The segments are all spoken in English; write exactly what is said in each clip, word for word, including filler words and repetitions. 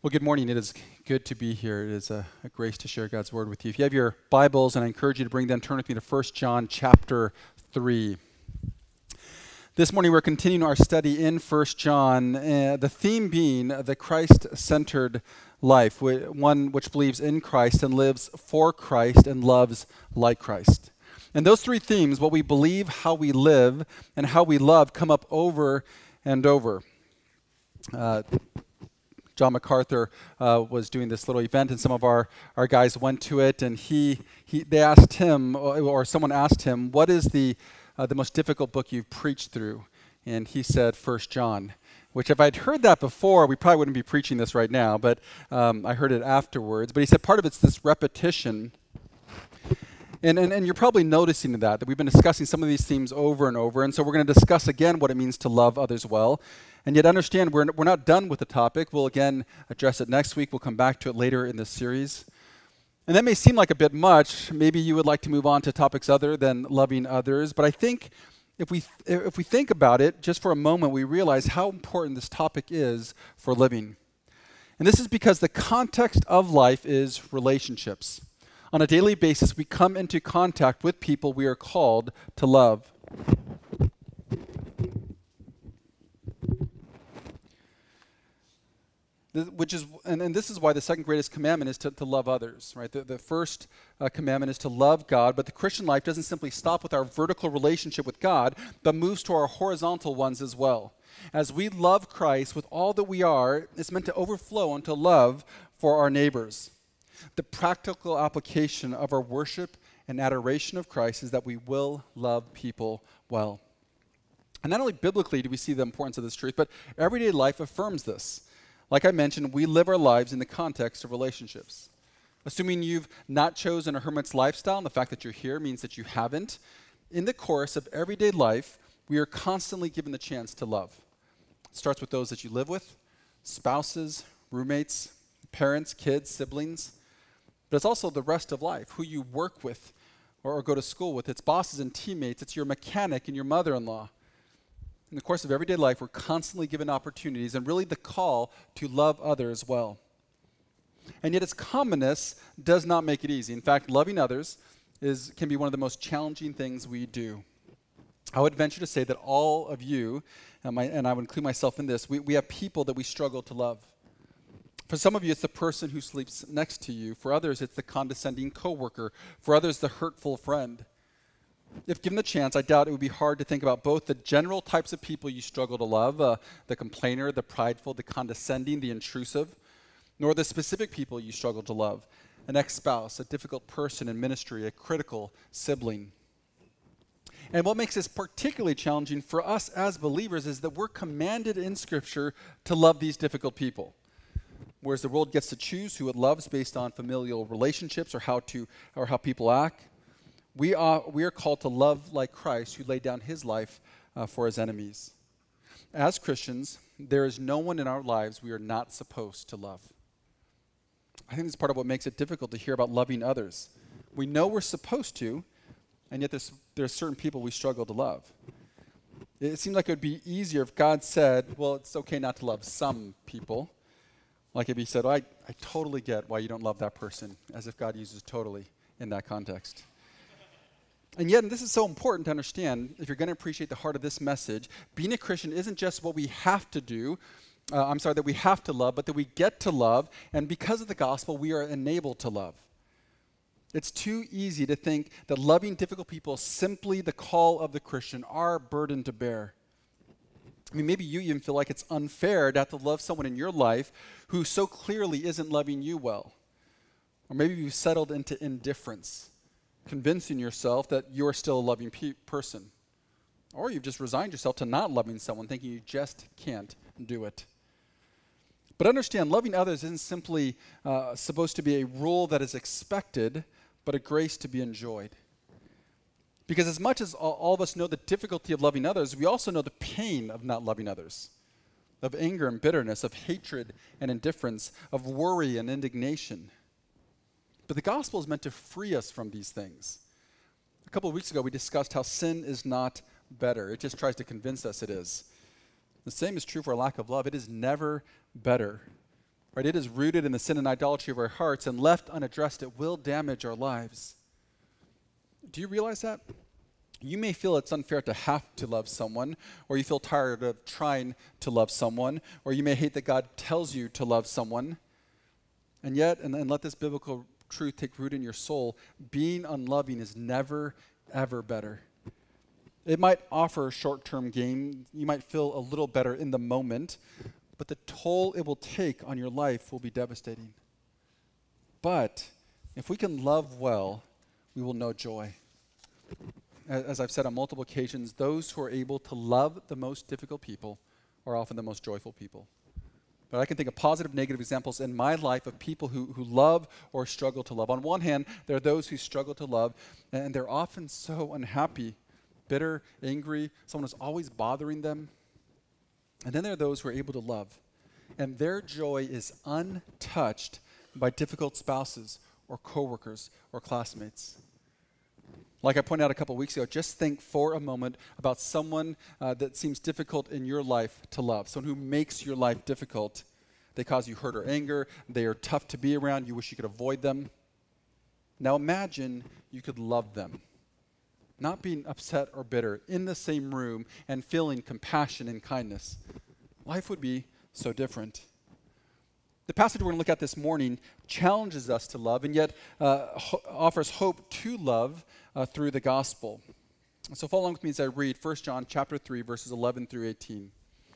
Well, good morning. It is good to be here. It is a, a grace to share God's word with you. If you have your Bibles, and I encourage you to bring them, turn with me to First John chapter three. This morning we're continuing our study in First John, uh, the theme being the Christ-centered life, wh- one which believes in Christ and lives for Christ and loves like Christ. And those three themes, what we believe, how we live, and how we love, come up over and over. Uh, John MacArthur uh, was doing this little event, and some of our, our guys went to it, and he, he they asked him, or, or someone asked him, what is the uh, the most difficult book you've preached through? And he said, First John, which if I'd heard that before, we probably wouldn't be preaching this right now, but um, I heard it afterwards. But he said part of it's this repetition. And, and and you're probably noticing that, that we've been discussing some of these themes over and over, and so we're going to discuss again what it means to love others well. And yet understand we're, we're not done with the topic. We'll again address it next week. We'll come back to it later in this series. And that may seem like a bit much. Maybe you would like to move on to topics other than loving others. But I think if we th- if we think about it just for a moment, we realize how important this topic is for living. And this is because the context of life is relationships. On a daily basis, we come into contact with people we are called to love. This, which is, and, and this is why the second greatest commandment is to, to love others, right? The, the first uh, commandment is to love God, but the Christian life doesn't simply stop with our vertical relationship with God, but moves to our horizontal ones as well. As we love Christ with all that we are, it's meant to overflow into love for our neighbors. The practical application of our worship and adoration of Christ is that we will love people well. And not only biblically do we see the importance of this truth, but everyday life affirms this. Like I mentioned, we live our lives in the context of relationships. Assuming you've not chosen a hermit's lifestyle, and the fact that you're here means that you haven't, in the course of everyday life, we are constantly given the chance to love. It starts with those that you live with, spouses, roommates, parents, kids, siblings. But it's also the rest of life, who you work with or, or go to school with. It's bosses and teammates. It's your mechanic and your mother-in-law. In the course of everyday life, we're constantly given opportunities and really the call to love others well. And yet its commonness does not make it easy. In fact, loving others is can be one of the most challenging things we do. I would venture to say that all of you, and, my, and I would include myself in this, we, we have people that we struggle to love. For some of you, it's the person who sleeps next to you. For others, it's the condescending coworker. For others, the hurtful friend. If given the chance, I doubt it would be hard to think about both the general types of people you struggle to love, uh, the complainer, the prideful, the condescending, the intrusive, nor the specific people you struggle to love, an ex-spouse, a difficult person in ministry, a critical sibling. And what makes this particularly challenging for us as believers is that we're commanded in Scripture to love these difficult people. Whereas the world gets to choose who it loves based on familial relationships or how to or how people act, we are we are called to love like Christ, who laid down his life uh, for his enemies. As Christians, there is no one in our lives we are not supposed to love. I think this is part of what makes it difficult to hear about loving others. We know we're supposed to, and yet there's there's certain people we struggle to love. It seems like it would be easier if God said, well, it's okay not to love some people. Like if he said, oh, I, I totally get why you don't love that person, as if God uses totally in that context. And yet, and this is so important to understand, if you're going to appreciate the heart of this message, being a Christian isn't just what we have to do, uh, I'm sorry, that we have to love, but that we get to love, and because of the gospel, we are enabled to love. It's too easy to think that loving difficult people is simply the call of the Christian, our burden to bear. I mean, maybe you even feel like it's unfair to have to love someone in your life who so clearly isn't loving you well. Or maybe you've settled into indifference, convincing yourself that you're still a loving pe- person. Or you've just resigned yourself to not loving someone, thinking you just can't do it. But understand, loving others isn't simply uh, supposed to be a rule that is expected, but a grace to be enjoyed. Because as much as all, all of us know the difficulty of loving others, we also know the pain of not loving others, of anger and bitterness, of hatred and indifference, of worry and indignation. But the gospel is meant to free us from these things. A couple of weeks ago, we discussed how sin is not better. It just tries to convince us it is. The same is true for a lack of love. It is never better. right? It is rooted in the sin and idolatry of our hearts, and left unaddressed, it will damage our lives. Do you realize that? You may feel it's unfair to have to love someone, or you feel tired of trying to love someone, or you may hate that God tells you to love someone. And yet, and, and let this biblical truth take root in your soul, being unloving is never, ever better. It might offer short-term gain. You might feel a little better in the moment, but the toll it will take on your life will be devastating. But if we can love well, we will know joy. As I've said on multiple occasions, those who are able to love the most difficult people are often the most joyful people. But I can think of positive, negative examples in my life of people who, who love or struggle to love. On one hand, there are those who struggle to love, and they're often so unhappy, bitter, angry, someone is always bothering them. And then there are those who are able to love, and their joy is untouched by difficult spouses or coworkers or classmates. Like I pointed out a couple weeks ago, just think for a moment about someone uh, that seems difficult in your life to love, someone who makes your life difficult. They cause you hurt or anger. They are tough to be around. You wish you could avoid them. Now imagine you could love them, not being upset or bitter, in the same room and feeling compassion and kindness. Life would be so different. The passage we're going to look at this morning challenges us to love, and yet uh, ho- offers hope to love uh, through the gospel. So follow along with me as I read First John chapter three, verses eleven through eighteen.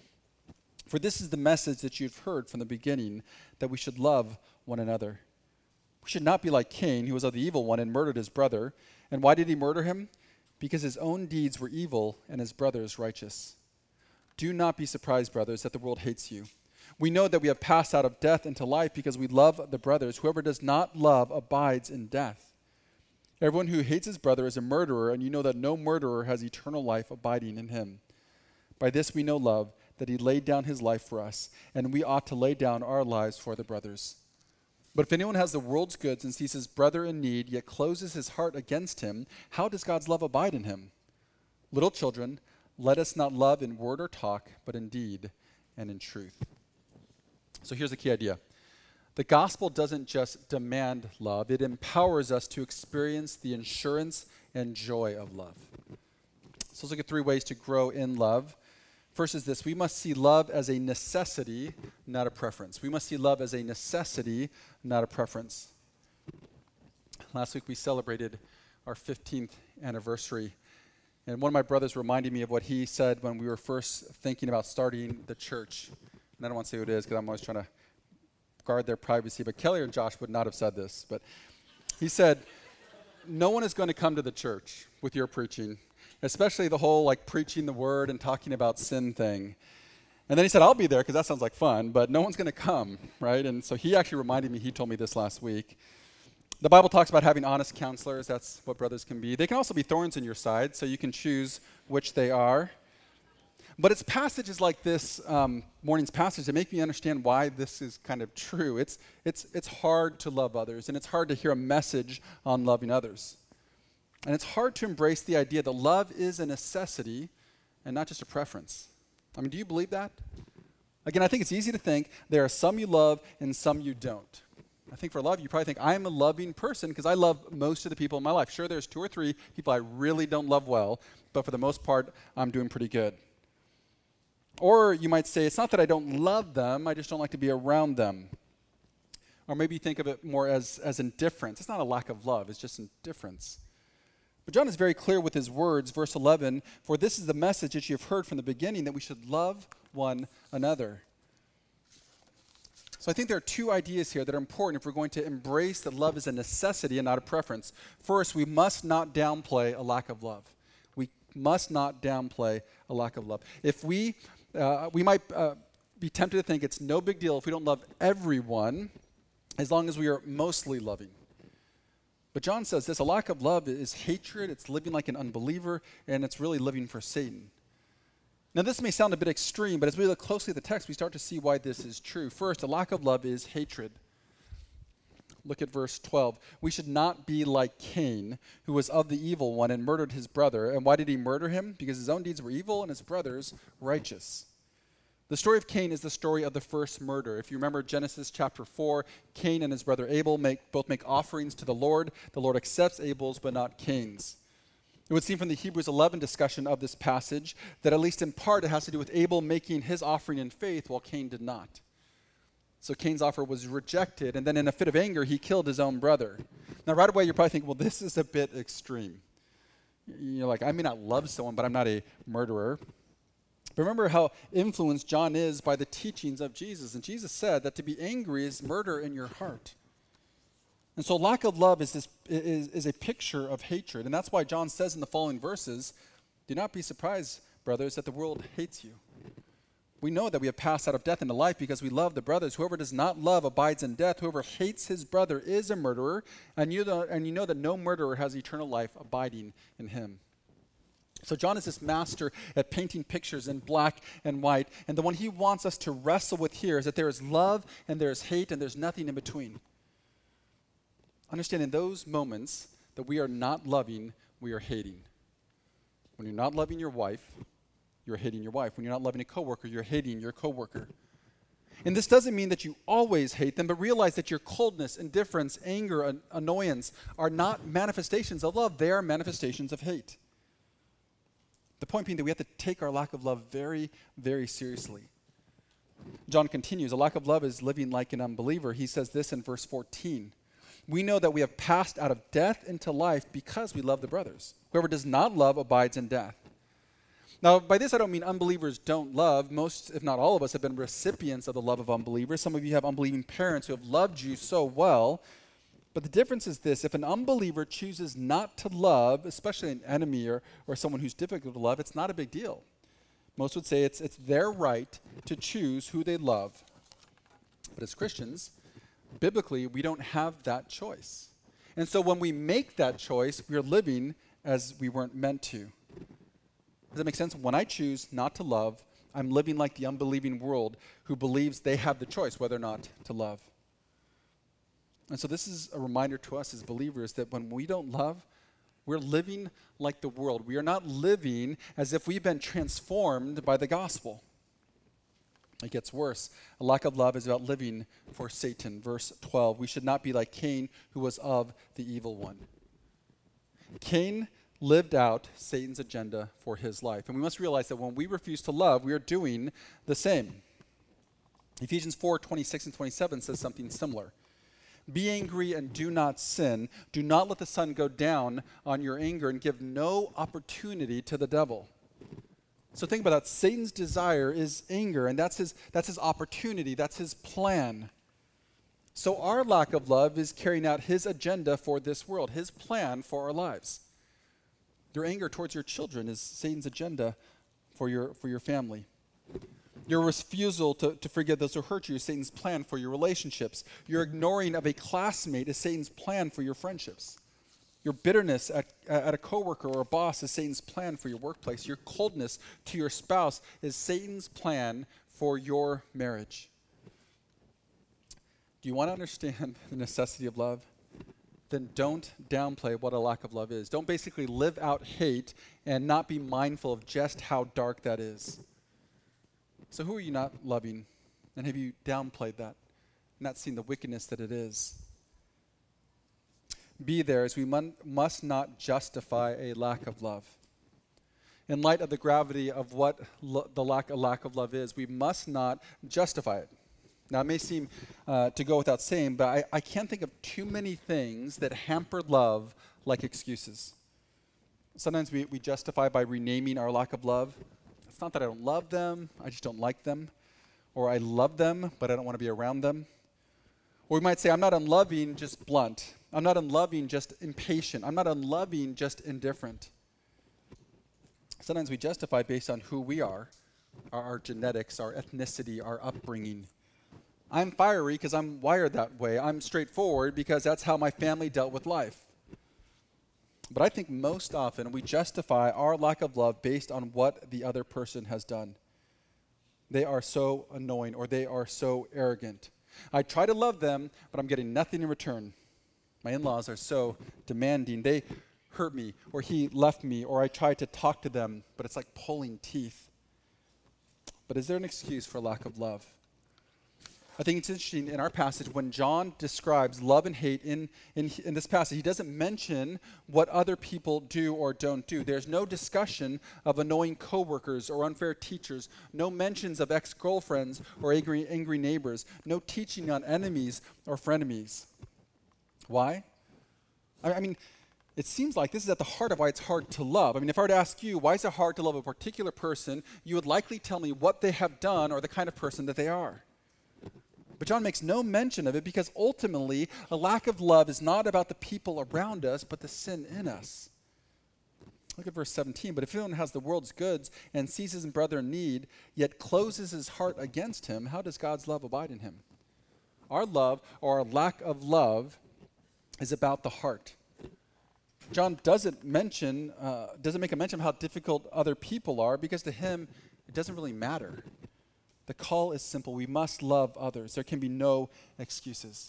For this is the message that you've heard from the beginning, that we should love one another. We should not be like Cain, who was of the evil one and murdered his brother. And why did he murder him? Because his own deeds were evil and his brother's righteous. Do not be surprised, brothers, that the world hates you. We know that we have passed out of death into life because we love the brothers. Whoever does not love abides in death. Everyone who hates his brother is a murderer, and you know that no murderer has eternal life abiding in him. By this we know love, that he laid down his life for us, and we ought to lay down our lives for the brothers. But if anyone has the world's goods and sees his brother in need, yet closes his heart against him, how does God's love abide in him? Little children, let us not love in word or talk, but in deed and in truth. So here's the key idea. The gospel doesn't just demand love, it empowers us to experience the assurance and joy of love. So let's look at three ways to grow in love. First is this: we must see love as a necessity, not a preference. We must see love as a necessity, not a preference. Last week we celebrated our fifteenth anniversary, and one of my brothers reminded me of what he said when we were first thinking about starting the church. And I don't want to say who it is because I'm always trying to guard their privacy, but Kelly and Josh would not have said this. But he said, no one is going to come to the church with your preaching, especially the whole like preaching the word and talking about sin thing. And then he said, I'll be there because that sounds like fun, but no one's going to come, right? And so he actually reminded me, he told me this last week. The Bible talks about having honest counselors. That's what brothers can be. They can also be thorns in your side, so you can choose which they are. But it's passages like this um, morning's passage that make me understand why this is kind of true. It's, it's, it's hard to love others, and it's hard to hear a message on loving others. And it's hard to embrace the idea that love is a necessity and not just a preference. I mean, do you believe that? Again, I think it's easy to think there are some you love and some you don't. I think for love, you probably think, I'm a loving person because I love most of the people in my life. Sure, there's two or three people I really don't love well, but for the most part, I'm doing pretty good. Or you might say, it's not that I don't love them, I just don't like to be around them. Or maybe you think of it more as, as indifference. It's not a lack of love, it's just indifference. But John is very clear with his words, verse eleven, for this is the message that you have heard from the beginning, that we should love one another. So I think there are two ideas here that are important if we're going to embrace that love is a necessity and not a preference. First, we must not downplay a lack of love. We must not downplay a lack of love. If we Uh, we might uh, be tempted to think it's no big deal if we don't love everyone, as long as we are mostly loving. But John says this: a lack of love is hatred, it's living like an unbeliever, and it's really living for Satan. Now this may sound a bit extreme, but as we look closely at the text, we start to see why this is true. First, a lack of love is hatred. Look at verse twelve. We should not be like Cain, who was of the evil one and murdered his brother. And why did he murder him? Because his own deeds were evil and his brother's righteous. The story of Cain is the story of the first murder. If you remember Genesis chapter four, Cain and his brother Abel make, both make offerings to the Lord. The Lord accepts Abel's, but not Cain's. It would seem from the Hebrews eleven discussion of this passage that at least in part it has to do with Abel making his offering in faith while Cain did not. So Cain's offer was rejected, and then in a fit of anger, he killed his own brother. Now right away you're probably thinking, well, this is a bit extreme. You're like, I may not love someone, but I'm not a murderer. But remember how influenced John is by the teachings of Jesus. And Jesus said that to be angry is murder in your heart. And so lack of love is, this, is, is a picture of hatred. And that's why John says in the following verses, do not be surprised, brothers, that the world hates you. We know that we have passed out of death into life because we love the brothers. Whoever does not love abides in death. Whoever hates his brother is a murderer. And you know, and you know that no murderer has eternal life abiding in him. So John is this master at painting pictures in black and white. And the one he wants us to wrestle with here is that there is love and there is hate and there's nothing in between. Understand in those moments that we are not loving, we are hating. When you're not loving your wife, you're hating your wife. When you're not loving a coworker, you're hating your coworker. And this doesn't mean that you always hate them, but realize that your coldness, indifference, anger, an- annoyance are not manifestations of love. They are manifestations of hate. The point being that we have to take our lack of love very, very seriously. John continues, a lack of love is living like an unbeliever. He says this in verse fourteen. We know that we have passed out of death into life because we love the brothers. Whoever does not love abides in death. Now, by this I don't mean unbelievers don't love. Most, if not all of us, have been recipients of the love of unbelievers. Some of you have unbelieving parents who have loved you so well. But the difference is this: if an unbeliever chooses not to love, especially an enemy or, or someone who's difficult to love, it's not a big deal. Most would say it's, it's their right to choose who they love. But as Christians, biblically, we don't have that choice. And so when we make that choice, we are living as we weren't meant to. Does that make sense? When I choose not to love, I'm living like the unbelieving world who believes they have the choice whether or not to love. And so this is a reminder to us as believers that when we don't love, we're living like the world. We are not living as if we've been transformed by the gospel. It gets worse. A lack of love is about living for Satan. Verse twelve, we should not be like Cain, who was of the evil one. Cain lived out Satan's agenda for his life. And we must realize that when we refuse to love, we are doing the same. Ephesians four, twenty-six and twenty-seven says something similar. Be angry and do not sin. Do not let the sun go down on your anger and give no opportunity to the devil. So think about that. Satan's desire is anger, and that's his, that's his opportunity. That's his plan. So our lack of love is carrying out his agenda for this world, his plan for our lives. Your anger towards your children is Satan's agenda for your, for your family. Your refusal to, to forgive those who hurt you is Satan's plan for your relationships. Your ignoring of a classmate is Satan's plan for your friendships. Your bitterness at, at a coworker or a boss is Satan's plan for your workplace. Your coldness to your spouse is Satan's plan for your marriage. Do you want to understand the necessity of love? Then don't downplay what a lack of love is. Don't basically live out hate and not be mindful of just how dark that is. So who are you not loving? And have you downplayed that? Not seen the wickedness that it is? Be there as we mun- must not justify a lack of love. In light of the gravity of what lo- the lack, a lack of love is, we must not justify it. Now, it may seem uh, to go without saying, but I, I can't think of too many things that hamper love like excuses. Sometimes we, we justify by renaming our lack of love. It's not that I don't love them, I just don't like them. Or I love them, but I don't want to be around them. Or we might say, I'm not unloving, just blunt. I'm not unloving, just impatient. I'm not unloving, just indifferent. Sometimes we justify based on who we are, our, our genetics, our ethnicity, our upbringing. I'm fiery because I'm wired that way. I'm straightforward because that's how my family dealt with life. But I think most often we justify our lack of love based on what the other person has done. They are so annoying or they are so arrogant. I try to love them, but I'm getting nothing in return. My in-laws are so demanding. They hurt me, or he left me, or I tried to talk to them, but it's like pulling teeth. But is there an excuse for lack of love? I think it's interesting in our passage when John describes love and hate in, in, in this passage, he doesn't mention what other people do or don't do. There's no discussion of annoying coworkers or unfair teachers, no mentions of ex-girlfriends or angry, angry neighbors, no teaching on enemies or frenemies. Why? I, I mean, it seems like this is at the heart of why it's hard to love. I mean, if I were to ask you, why is it hard to love a particular person, you would likely tell me what they have done or the kind of person that they are. But John makes no mention of it because ultimately a lack of love is not about the people around us, but the sin in us. Look at verse seventeen. But if anyone has the world's goods and sees his brother in need, yet closes his heart against him, how does God's love abide in him? Our love or our lack of love is about the heart. John doesn't mention, uh, doesn't make a mention of how difficult other people are because to him it doesn't really matter. The call is simple. We must love others. There can be no excuses.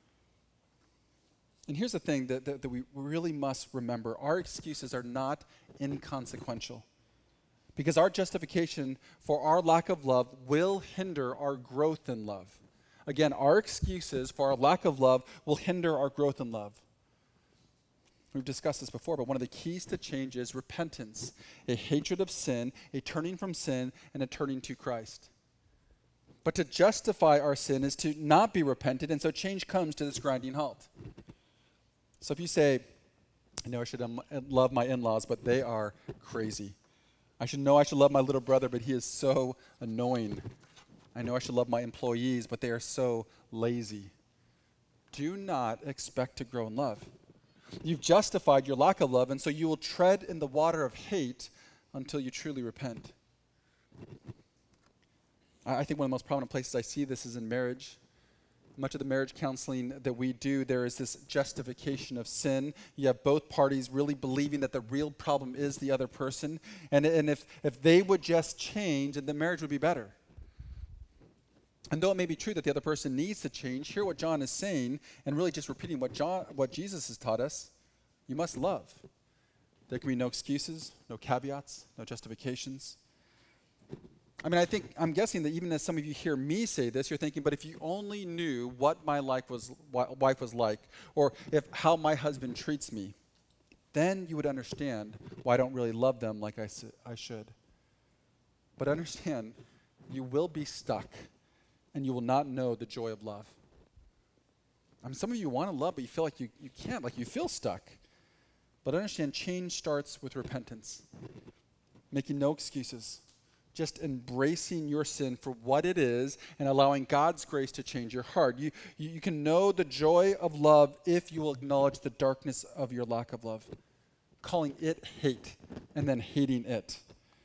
And here's the thing that, that, that we really must remember. Our excuses are not inconsequential. Because our justification for our lack of love will hinder our growth in love. Again, our excuses for our lack of love will hinder our growth in love. We've discussed this before, but one of the keys to change is repentance, a hatred of sin, a turning from sin, and a turning to Christ. But to justify our sin is to not be repentant, and so change comes to this grinding halt. So if you say, I know I should um, love my in-laws, but they are crazy. I should know I should love my little brother, but he is so annoying. I know I should love my employees, but they are so lazy. Do not expect to grow in love. You've justified your lack of love, and so you will tread in the water of hate until you truly repent. I think one of the most prominent places I see this is in marriage. Much of the marriage counseling that we do, there is this justification of sin. You have both parties really believing that the real problem is the other person. And, and if, if they would just change, then the marriage would be better. And though it may be true that the other person needs to change, hear what John is saying and really just repeating what, John, what Jesus has taught us. You must love. There can be no excuses, no caveats, no justifications. I mean, I think, I'm guessing that even as some of you hear me say this, you're thinking, but if you only knew what my life was, wife was like, or if how my husband treats me, then you would understand why I don't really love them like I, I should. But understand, you will be stuck, and you will not know the joy of love. I mean, some of you want to love, but you feel like you, you can't, like you feel stuck. But understand, change starts with repentance, making no excuses. Just embracing your sin for what it is and allowing God's grace to change your heart. You, you, you can know the joy of love if you will acknowledge the darkness of your lack of love, calling it hate and then hating it.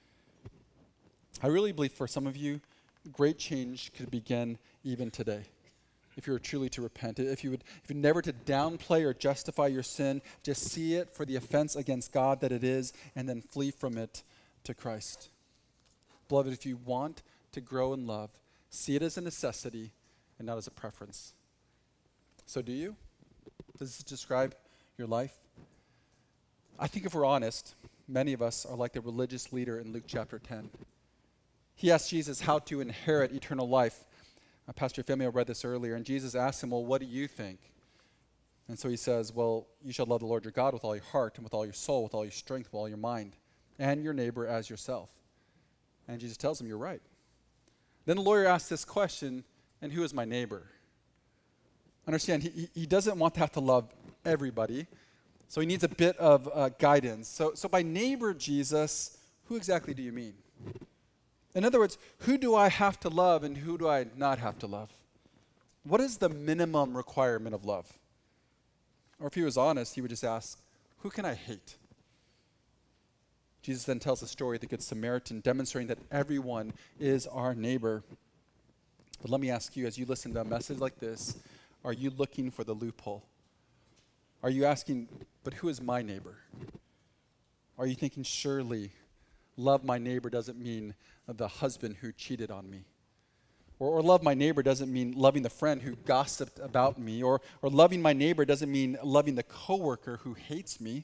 I really believe for some of you, great change could begin even today. If you were truly to repent, if you would, if you never to downplay or justify your sin, just see it for the offense against God that it is, and then flee from it to Christ. Beloved, if you want to grow in love, see it as a necessity and not as a preference. So do you? Does this describe your life? I think if we're honest, many of us are like the religious leader in Luke chapter ten. He asked Jesus how to inherit eternal life. Uh, Pastor Femio read this earlier, and Jesus asked him, well, what do you think? And so he says, well, you shall love the Lord your God with all your heart and with all your soul, with all your strength, with all your mind, and your neighbor as yourself. And Jesus tells him, you're right. Then the lawyer asks this question, and who is my neighbor? Understand, he, he doesn't want to have to love everybody, so he needs a bit of uh, guidance. So, so by neighbor, Jesus, who exactly do you mean? In other words, who do I have to love and who do I not have to love? What is the minimum requirement of love? Or if he was honest, he would just ask, who can I hate? Jesus then tells the story of the Good Samaritan, demonstrating that everyone is our neighbor. But let me ask you, as you listen to a message like this, are you looking for the loophole? Are you asking, but who is my neighbor? Are you thinking, surely love my neighbor doesn't mean the husband who cheated on me? Or, or love my neighbor doesn't mean loving the friend who gossiped about me. Or, or loving my neighbor doesn't mean loving the coworker who hates me.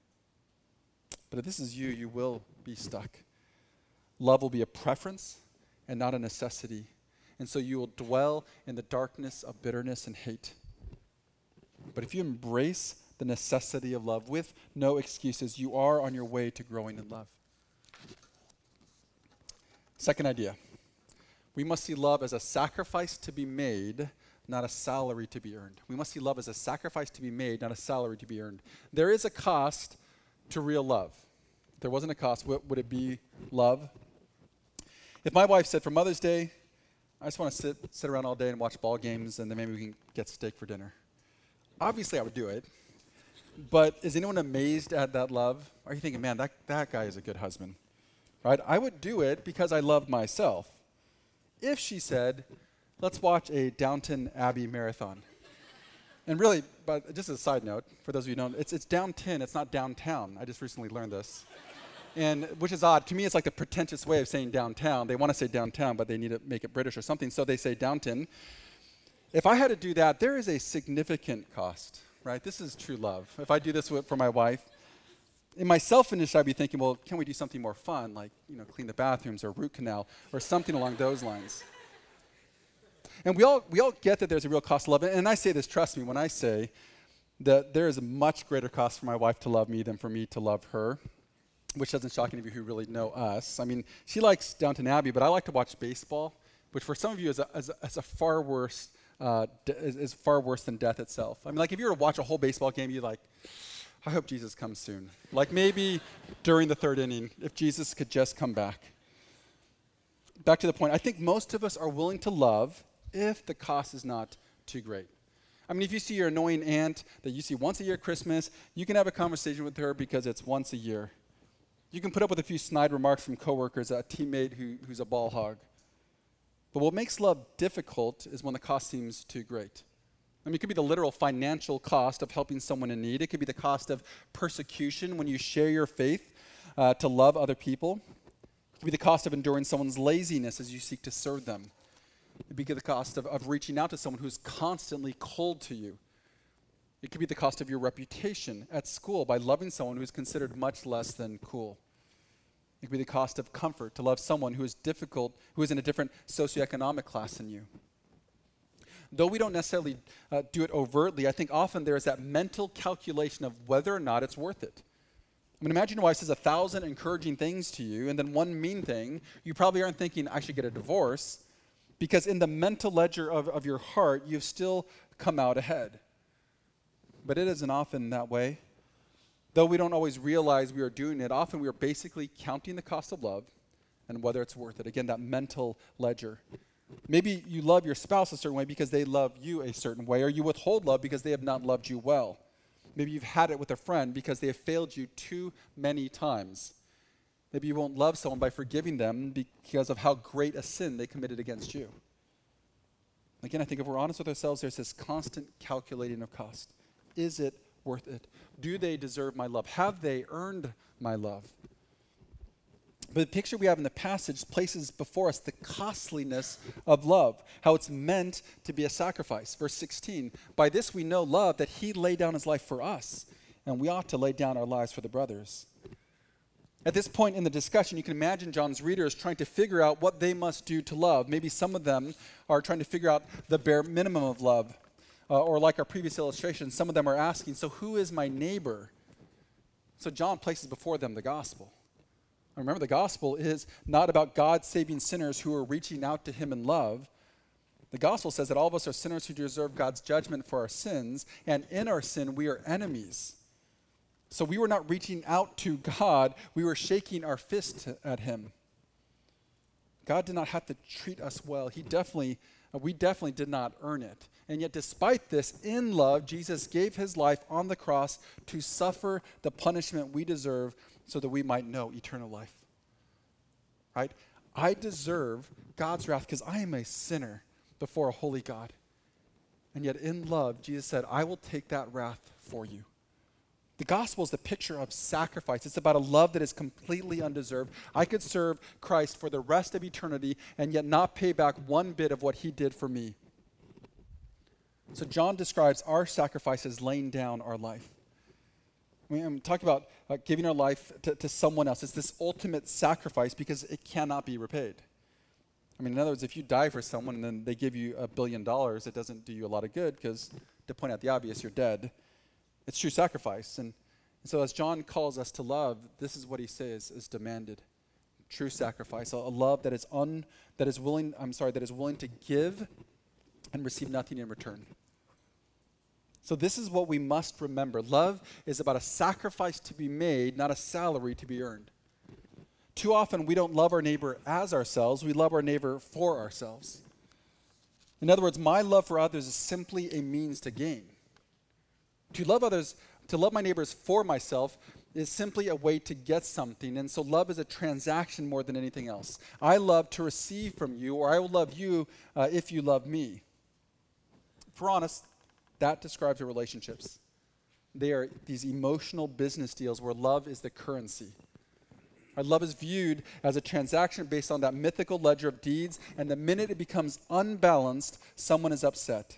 But if this is you, you will be stuck. Love will be a preference, and not a necessity. And so you will dwell in the darkness of bitterness and hate. But if you embrace the necessity of love with no excuses, you are on your way to growing in love. Second idea, we must see love as a sacrifice to be made, not a salary to be earned. We must see love as a sacrifice to be made, not a salary to be earned. There is a cost to real love. If there wasn't a cost, what would it be? Love. If my wife said for Mother's Day, I just want to sit sit around all day and watch ball games, and then maybe we can get steak for dinner. Obviously, I would do it. But is anyone amazed at that love? Are you thinking, man, that, that guy is a good husband? Right? I would do it because I love myself. If she said, let's watch a Downton Abbey marathon. And really, but just as a side note, for those of you who don't, it's, it's Downton, it's not downtown. I just recently learned this. And which is odd. To me, it's like the pretentious way of saying downtown. They want to say downtown, but they need to make it British or something, so they say Downton. If I had to do that, there is a significant cost, right? This is true love. If I do this with, for my wife, in my selfishness, I'd be thinking, well, can we do something more fun, like, you know, clean the bathrooms or root canal or something along those lines? And we all we all get that there's a real cost to love. And I say this, trust me, when I say that there is a much greater cost for my wife to love me than for me to love her, which doesn't shock any of you who really know us. I mean, she likes Downton Abbey, but I like to watch baseball, which for some of you is a, is a, is a far worse uh, d- is, is far worse than death itself. I mean, like if you were to watch a whole baseball game, you're like, I hope Jesus comes soon. Like maybe during the third inning, if Jesus could just come back. Back to the point, I think most of us are willing to love if the cost is not too great. I mean, if you see your annoying aunt that you see once a year at Christmas, you can have a conversation with her because it's once a year. You can put up with a few snide remarks from coworkers, a teammate who, who's a ball hog. But what makes love difficult is when the cost seems too great. I mean, it could be the literal financial cost of helping someone in need. It could be the cost of persecution when you share your faith uh, to love other people. It could be the cost of enduring someone's laziness as you seek to serve them. It could be the cost of, of reaching out to someone who's constantly cold to you. It could be the cost of your reputation at school by loving someone who's considered much less than cool. It could be the cost of comfort to love someone who is difficult, who is in a different socioeconomic class than you. Though we don't necessarily uh, do it overtly, I think often there is that mental calculation of whether or not it's worth it. I mean, imagine your wife says a thousand encouraging things to you, and then one mean thing, you probably aren't thinking, I should get a divorce, because in the mental ledger of, of your heart, you've still come out ahead. But it isn't often that way. Though we don't always realize we are doing it, often we are basically counting the cost of love and whether it's worth it. Again, that mental ledger. Maybe you love your spouse a certain way because they love you a certain way, or you withhold love because they have not loved you well. Maybe you've had it with a friend because they have failed you too many times. Maybe you won't love someone by forgiving them because of how great a sin they committed against you. Again, I think if we're honest with ourselves, there's this constant calculating of cost. Is it worth it? Do they deserve my love? Have they earned my love? But the picture we have in the passage places before us the costliness of love, how it's meant to be a sacrifice. Verse sixteen, by this we know love, that he laid down his life for us, and we ought to lay down our lives for the brothers. At this point in the discussion, you can imagine John's readers trying to figure out what they must do to love. Maybe some of them are trying to figure out the bare minimum of love. Uh, or like our previous illustration, some of them are asking, so who is my neighbor? So John places before them the gospel. And remember, the gospel is not about God saving sinners who are reaching out to him in love. The gospel says that all of us are sinners who deserve God's judgment for our sins, and in our sin, we are enemies. So we were not reaching out to God, we were shaking our fist at him. God did not have to treat us well. He definitely, uh, we definitely did not earn it. And yet despite this, in love, Jesus gave his life on the cross to suffer the punishment we deserve so that we might know eternal life. Right? I deserve God's wrath because I am a sinner before a holy God. And yet in love, Jesus said, I will take that wrath for you. The gospel is the picture of sacrifice. It's about a love that is completely undeserved. I could serve Christ for the rest of eternity and yet not pay back one bit of what he did for me. So John describes our sacrifice as laying down our life. I mean, I'm talking about uh, giving our life to, to someone else. It's this ultimate sacrifice because it cannot be repaid. I mean, in other words, if you die for someone and then they give you a billion dollars, it doesn't do you a lot of good because, to point out the obvious, you're dead. It's true sacrifice. And, and so as John calls us to love, this is what he says is demanded. True sacrifice, a, a love that is un, that is willing, I'm sorry, that is willing to give and receive nothing in return. So this is what we must remember. Love is about a sacrifice to be made, not a salary to be earned. Too often we don't love our neighbor as ourselves, we love our neighbor for ourselves. In other words, my love for others is simply a means to gain. To love others, to love my neighbors for myself is simply a way to get something, and so love is a transaction more than anything else. I love to receive from you, or I will love you uh, if you love me. If we're honest, that describes our relationships. They are these emotional business deals where love is the currency. Our love is viewed as a transaction based on that mythical ledger of deeds, and the minute it becomes unbalanced, someone is upset.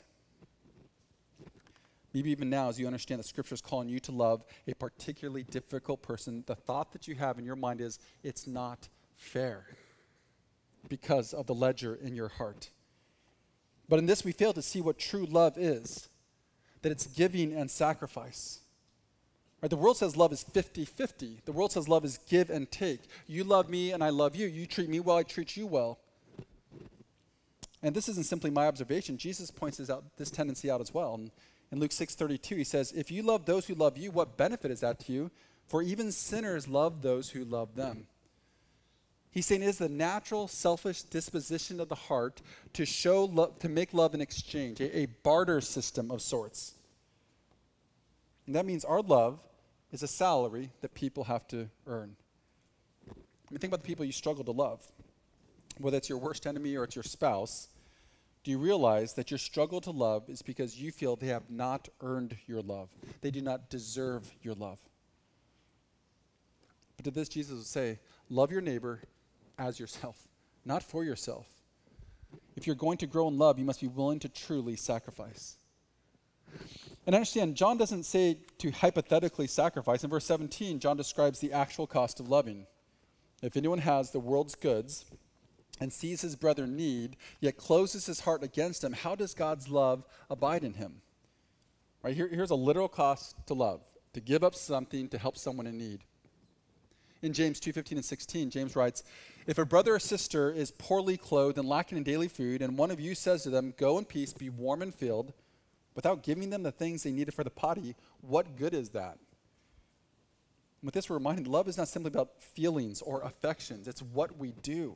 Maybe even now, as you understand that Scripture is calling you to love a particularly difficult person, the thought that you have in your mind is, it's not fair because of the ledger in your heart. But in this, we fail to see what true love is, that it's giving and sacrifice. Right, the world says love is fifty-fifty. The world says love is give and take. You love me and I love you. You treat me well, I treat you well. And this isn't simply my observation. Jesus points this, out, this tendency out as well. And in Luke six thirty-two, he says, if you love those who love you, what benefit is that to you? For even sinners love those who love them. He's saying it is the natural, selfish disposition of the heart to show love, to make love an exchange, a, a barter system of sorts. And that means our love is a salary that people have to earn. I mean, think about the people you struggle to love. Whether it's your worst enemy or it's your spouse, do you realize that your struggle to love is because you feel they have not earned your love? They do not deserve your love. But to this, Jesus would say, love your neighbor as yourself, not for yourself. If you're going to grow in love, you must be willing to truly sacrifice. And understand, John doesn't say to hypothetically sacrifice. In verse seventeen, John describes the actual cost of loving. If anyone has the world's goods and sees his brother in need, yet closes his heart against him, how does God's love abide in him? Right, here, here's a literal cost to love, to give up something to help someone in need. In James two fifteen and sixteen, James writes, if a brother or sister is poorly clothed and lacking in daily food, and one of you says to them, go in peace, be warm and filled, without giving them the things they needed for the body, what good is that? With this, we're reminded love is not simply about feelings or affections. It's what we do.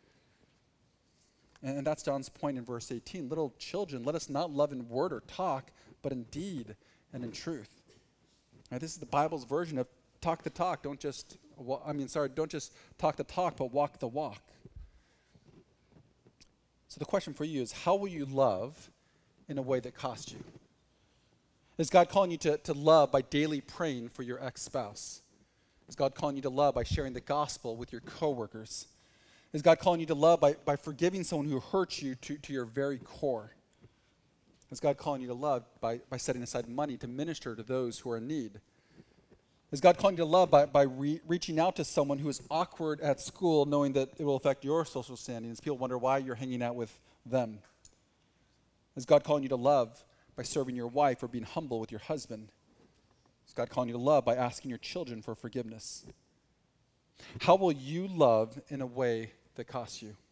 And, and that's John's point in verse eighteen. Little children, let us not love in word or talk, but in deed and in truth. Right, this is the Bible's version of talk the talk. Don't just, I mean, sorry, don't just talk the talk, but walk the walk. So the question for you is, how will you love in a way that costs you? Is God calling you to, to love by daily praying for your ex-spouse? Is God calling you to love by sharing the gospel with your coworkers? Is God calling you to love by, by forgiving someone who hurts you to, to your very core? Is God calling you to love by, by setting aside money to minister to those who are in need? Is God calling you to love by, by re- reaching out to someone who is awkward at school, knowing that it will affect your social standing as people wonder why you're hanging out with them? Is God calling you to love by serving your wife or being humble with your husband? Is God calling you to love by asking your children for forgiveness? How will you love in a way that costs you?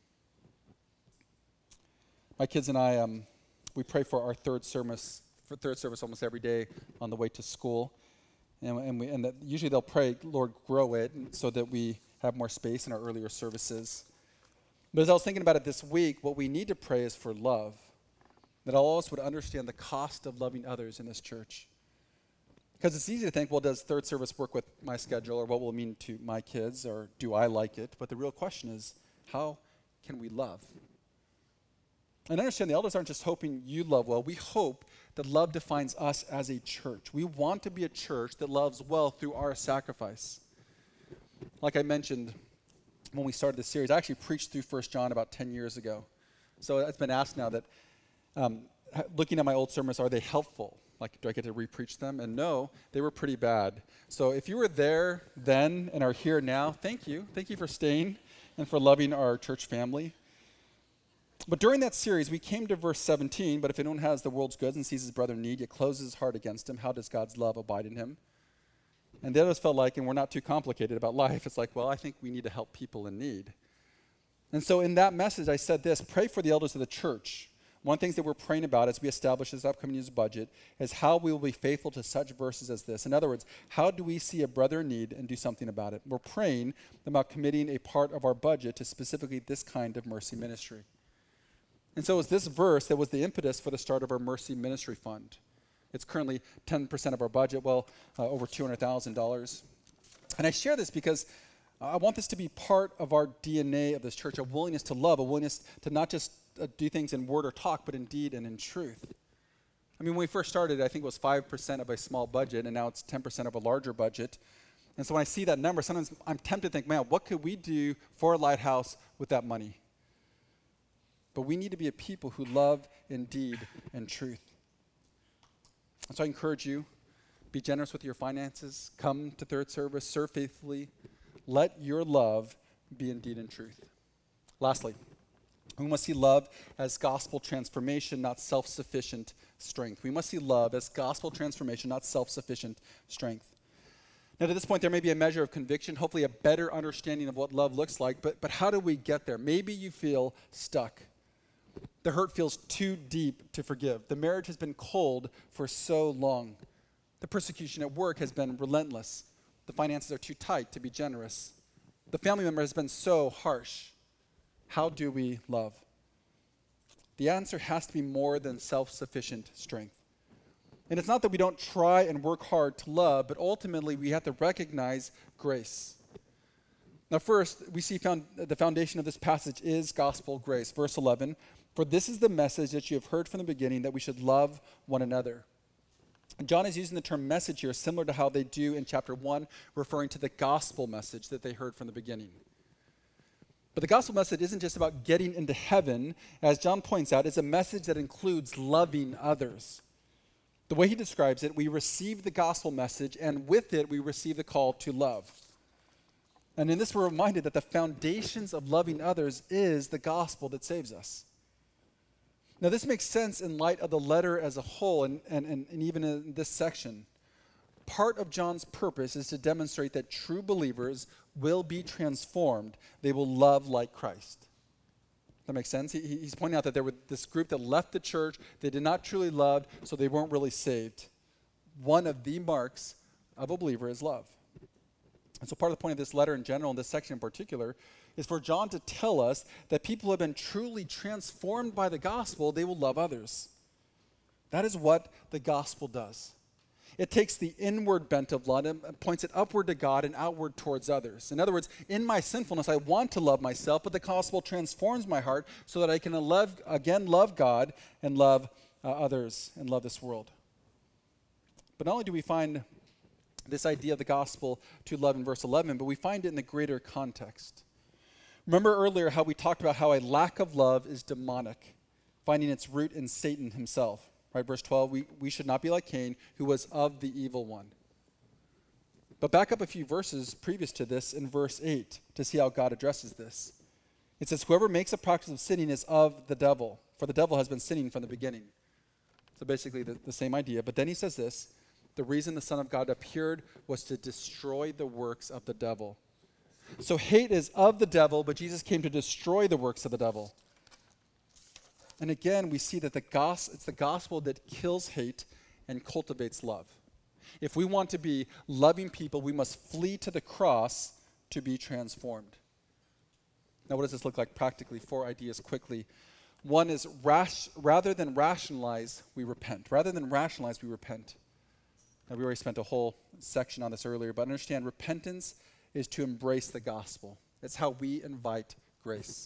My kids and I, um, we pray for our third service, for third service almost every day on the way to school. And, and, we, and that usually they'll pray, Lord, grow it so that we have more space in our earlier services. But as I was thinking about it this week, what we need to pray is for love. That all of us would understand the cost of loving others in this church. Because it's easy to think, well, does third service work with my schedule, or what will it mean to my kids, or do I like it? But the real question is, how can we love? And understand the elders aren't just hoping you love well. We hope that love defines us as a church. We want to be a church that loves well through our sacrifice. Like I mentioned when we started this series, I actually preached through First John about ten years ago. So it's been asked now that Um, looking at my old sermons, are they helpful? Like, do I get to re-preach them? And no, they were pretty bad. So if you were there then and are here now, thank you. Thank you for staying and for loving our church family. But during that series, we came to verse seventeen, but if anyone has the world's goods and sees his brother in need, yet closes his heart against him, how does God's love abide in him? And the others felt like, and we're not too complicated about life, it's like, well, I think we need to help people in need. And so in that message, I said this: pray for the elders of the church. One of the things that we're praying about as we establish this upcoming year's budget is how we will be faithful to such verses as this. In other words, how do we see a brother in need and do something about it? We're praying about committing a part of our budget to specifically this kind of mercy ministry. And so it was this verse that was the impetus for the start of our Mercy Ministry Fund. It's currently ten percent of our budget, well, uh, over two hundred thousand dollars. And I share this because I want this to be part of our D N A of this church, a willingness to love, a willingness to not just uh, do things in word or talk, but in deed and in truth. I mean, when we first started, I think it was five percent of a small budget, and now it's ten percent of a larger budget. And so when I see that number, sometimes I'm tempted to think, man, what could we do for Lighthouse with that money? But we need to be a people who love in deed and truth. And so I encourage you, be generous with your finances, come to third service, serve faithfully. Let your love be in deed and truth. Lastly, we must see love as gospel transformation, not self-sufficient strength. We must see love as gospel transformation, not self-sufficient strength. Now, to this point, there may be a measure of conviction, hopefully a better understanding of what love looks like, but, but how do we get there? Maybe you feel stuck. The hurt feels too deep to forgive. The marriage has been cold for so long. The persecution at work has been relentless. The finances are too tight to be generous. The family member has been so harsh. How do we love? The answer has to be more than self-sufficient strength. And it's not that we don't try and work hard to love, but ultimately we have to recognize grace. Now first, we see found, the foundation of this passage is gospel grace. Verse eleven, for this is the message that you have heard from the beginning, that we should love one another. John is using the term message here similar to how they do in chapter one, referring to the gospel message that they heard from the beginning. But the gospel message isn't just about getting into heaven. As John points out, it's a message that includes loving others. The way he describes it, we receive the gospel message, and with it, we receive the call to love. And in this, we're reminded that the foundations of loving others is the gospel that saves us. Now, this makes sense in light of the letter as a whole, and, and, and, and even in this section. Part of John's purpose is to demonstrate that true believers will be transformed. They will love like Christ. That makes sense? He, he's pointing out that there was this group that left the church. They did not truly love, so they weren't really saved. One of the marks of a believer is love. And so part of the point of this letter in general, and this section in particular, is for John to tell us that people who have been truly transformed by the gospel, they will love others. That is what the gospel does. It takes the inward bent of love and points it upward to God and outward towards others. In other words, in my sinfulness, I want to love myself, but the gospel transforms my heart so that I can love, again love God and love uh, others and love this world. But not only do we find this idea of the gospel to love in verse eleven, but we find it in the greater context. Remember earlier how we talked about how a lack of love is demonic, finding its root in Satan himself. Right, verse twelve, we, we should not be like Cain, who was of the evil one. But back up a few verses previous to this in verse eight to see how God addresses this. It says, whoever makes a practice of sinning is of the devil, for the devil has been sinning from the beginning. So basically the, the same idea. But then he says this, the reason the Son of God appeared was to destroy the works of the devil. So hate is of the devil, but Jesus came to destroy the works of the devil. And again, we see that the gos- it's the gospel that kills hate and cultivates love. If we want to be loving people, we must flee to the cross to be transformed. Now, what does this look like practically? Four ideas quickly. One is rash, rather than rationalize, we repent. Rather than rationalize, we repent. Now, we already spent a whole section on this earlier, but understand repentance is to embrace the gospel. It's how we invite grace.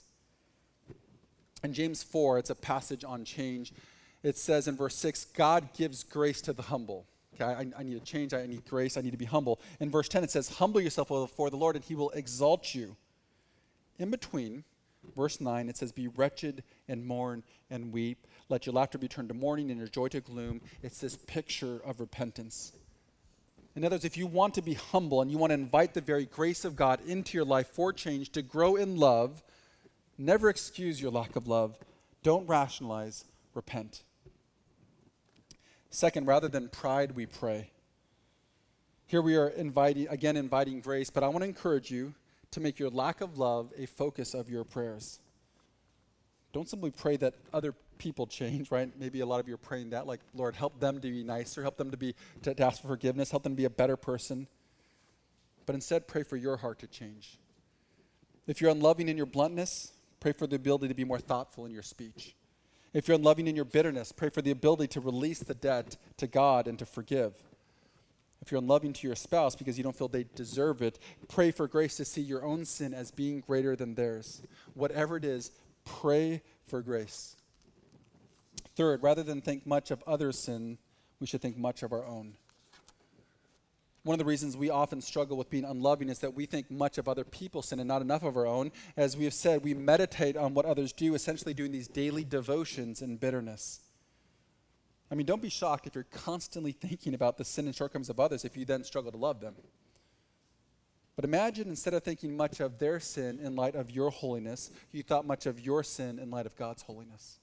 In James four, it's a passage on change. It says in verse six, God gives grace to the humble. Okay, I, I need to change. I need grace. I need to be humble. In verse ten, it says, humble yourself before the Lord, and he will exalt you. In between, verse nine, it says, be wretched and mourn and weep. Let your laughter be turned to mourning and your joy to gloom. It's this picture of repentance. In other words, if you want to be humble and you want to invite the very grace of God into your life for change, to grow in love, never excuse your lack of love, Don't rationalize, repent. Second, rather than pride, we pray. Here we are inviting, again, inviting grace, but I want to encourage you to make your lack of love a focus of your prayers. Don't simply pray that other people change, right? Maybe a lot of you are praying that, like, Lord, help them to be nicer, help them to be to, to ask for forgiveness, help them to be a better person. But instead, pray for your heart to change. If you're unloving in your bluntness, pray for the ability to be more thoughtful in your speech. If you're unloving in your bitterness, pray for the ability to release the debt to God and to forgive. If you're unloving to your spouse because you don't feel they deserve it, pray for grace to see your own sin as being greater than theirs. Whatever it is, pray for grace. Third, rather than think much of others' sin, we should think much of our own. One of the reasons we often struggle with being unloving is that we think much of other people's sin and not enough of our own. As we have said, we meditate on what others do, essentially doing these daily devotions in bitterness. I mean, don't be shocked if you're constantly thinking about the sin and shortcomings of others if you then struggle to love them. But imagine instead of thinking much of their sin in light of your holiness, you thought much of your sin in light of God's holiness.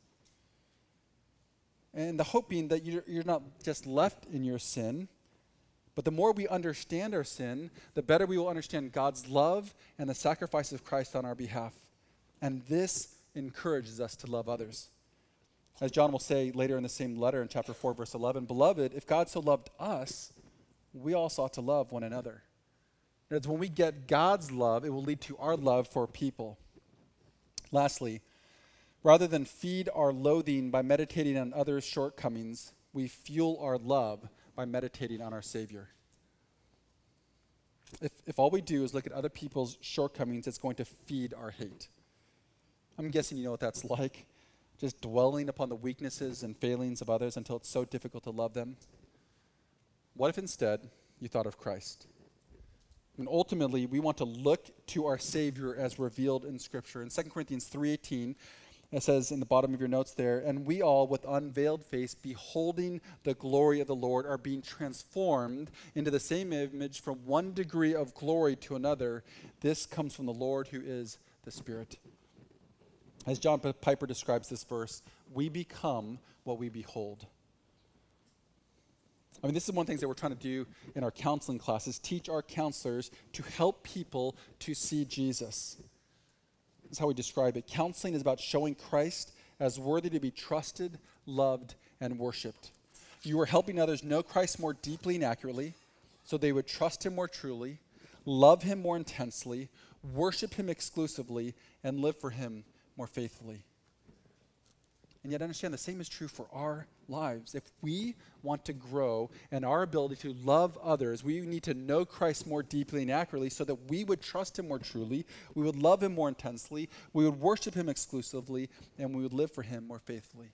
And the hope being that you're, you're not just left in your sin, but the more we understand our sin, the better we will understand God's love and the sacrifice of Christ on our behalf. And this encourages us to love others. As John will say later in the same letter in chapter four, verse eleven, Beloved, if God so loved us, we also ought to love one another. And it's when we get God's love, it will lead to our love for people. Lastly, rather than feed our loathing by meditating on others' shortcomings, we fuel our love by meditating on our Savior. If, if all we do is look at other people's shortcomings, it's going to feed our hate. I'm guessing you know what that's like, just dwelling upon the weaknesses and failings of others until it's so difficult to love them. What if instead you thought of Christ? And ultimately, we want to look to our Savior as revealed in Scripture. In Second Corinthians three eighteen, it says in the bottom of your notes there, and we all with unveiled face, beholding the glory of the Lord, are being transformed into the same image from one degree of glory to another. This comes from the Lord who is the Spirit. As John Piper describes this verse, we become what we behold. I mean, this is one of the things that we're trying to do in our counseling classes, teach our counselors to help people to see Jesus. That's how we describe it. Counseling is about showing Christ as worthy to be trusted, loved, and worshiped. You are helping others know Christ more deeply and accurately, so they would trust him more truly, love him more intensely, worship him exclusively, and live for him more faithfully. And yet understand the same is true for our lives. If we want to grow in our ability to love others, we need to know Christ more deeply and accurately so that we would trust him more truly, we would love him more intensely, we would worship him exclusively, and we would live for him more faithfully.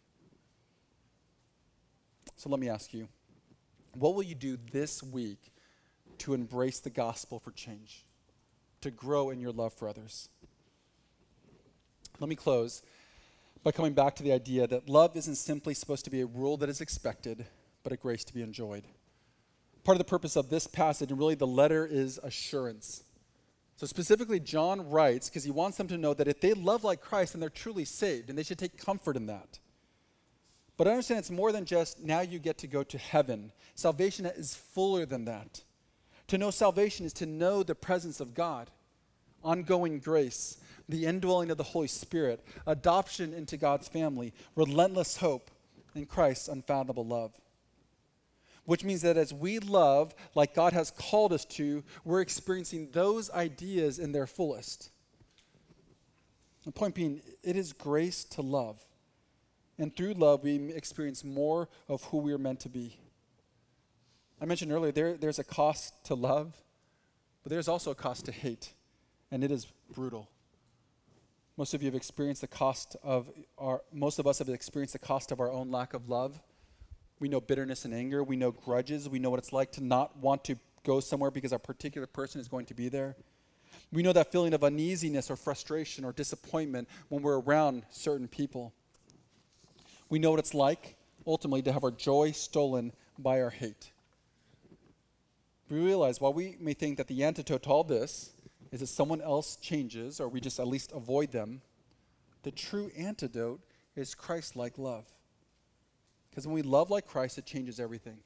So let me ask you, what will you do this week to embrace the gospel for change, to grow in your love for others? Let me close by coming back to the idea that love isn't simply supposed to be a rule that is expected, but a grace to be enjoyed. Part of the purpose of this passage, and really the letter, is assurance. So specifically, John writes because he wants them to know that if they love like Christ, then they're truly saved, and they should take comfort in that. But I understand it's more than just now you get to go to heaven. Salvation is fuller than that. To know salvation is to know the presence of God, ongoing grace, the indwelling of the Holy Spirit, adoption into God's family, relentless hope, and Christ's unfathomable love. Which means that as we love like God has called us to, we're experiencing those ideas in their fullest. The point being, it is grace to love. And through love, we experience more of who we are meant to be. I mentioned earlier, there, there's a cost to love, but there's also a cost to hate, and it is brutal. Most of you have experienced the cost of our, most of us have experienced the cost of our own lack of love. We know bitterness and anger. We know grudges. We know what it's like to not want to go somewhere because a particular person is going to be there. We know that feeling of uneasiness or frustration or disappointment when we're around certain people. We know what it's like, ultimately, to have our joy stolen by our hate. We realize while we may think that the antidote to all this is that someone else changes or we just at least avoid them, the true antidote is Christ-like love. Because when we love like Christ, it changes everything.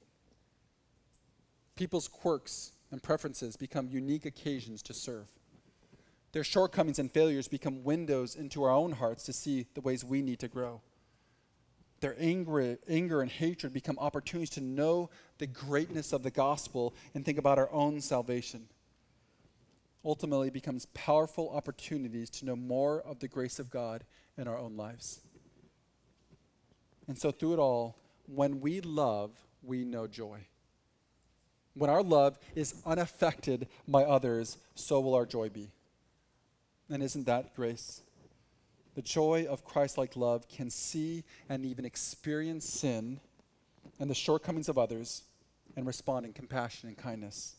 People's quirks and preferences become unique occasions to serve. Their shortcomings and failures become windows into our own hearts to see the ways we need to grow. Their anger, anger and hatred become opportunities to know the greatness of the gospel and think about our own salvation. Ultimately, it becomes powerful opportunities to know more of the grace of God in our own lives. And so through it all, when we love, we know joy. When our love is unaffected by others, so will our joy be. And isn't that grace? The joy of Christ-like love can see and even experience sin and the shortcomings of others and respond in compassion and kindness.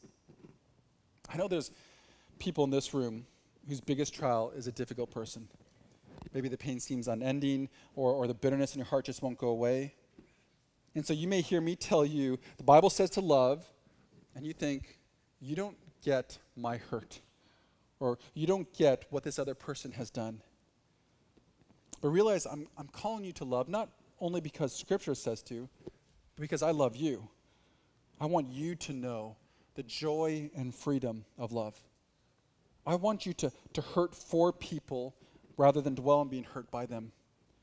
I know there's people in this room whose biggest trial is a difficult person. Maybe the pain seems unending, or, or the bitterness in your heart just won't go away. And so you may hear me tell you, the Bible says to love, and you think, you don't get my hurt, or you don't get what this other person has done. But realize I'm, I'm calling you to love, not only because Scripture says to, but because I love you. I want you to know the joy and freedom of love. I want you to, to hurt for people rather than dwell on being hurt by them.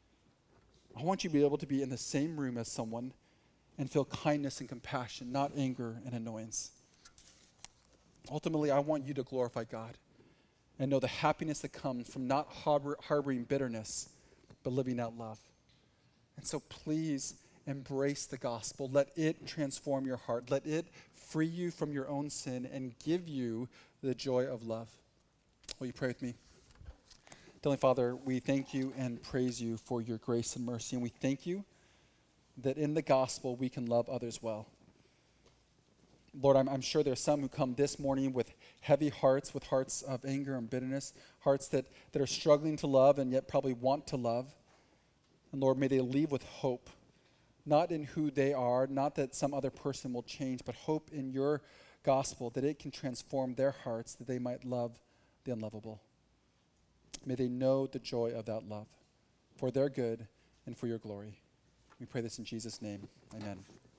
I want you to be able to be in the same room as someone and feel kindness and compassion, not anger and annoyance. Ultimately, I want you to glorify God and know the happiness that comes from not harbor, harboring bitterness, but living out love. And so please embrace the gospel. Let it transform your heart. Let it free you from your own sin and give you the joy of love. Will you pray with me? Heavenly Father, we thank you and praise you for your grace and mercy, and we thank you that in the gospel we can love others well. Lord, I'm, I'm sure there's some who come this morning with heavy hearts, with hearts of anger and bitterness, hearts that, that are struggling to love and yet probably want to love. And Lord, may they leave with hope, not in who they are, not that some other person will change, but hope in your gospel, that it can transform their hearts, that they might love the unlovable. May they know the joy of that love for their good and for your glory. We pray this in Jesus' name. Amen.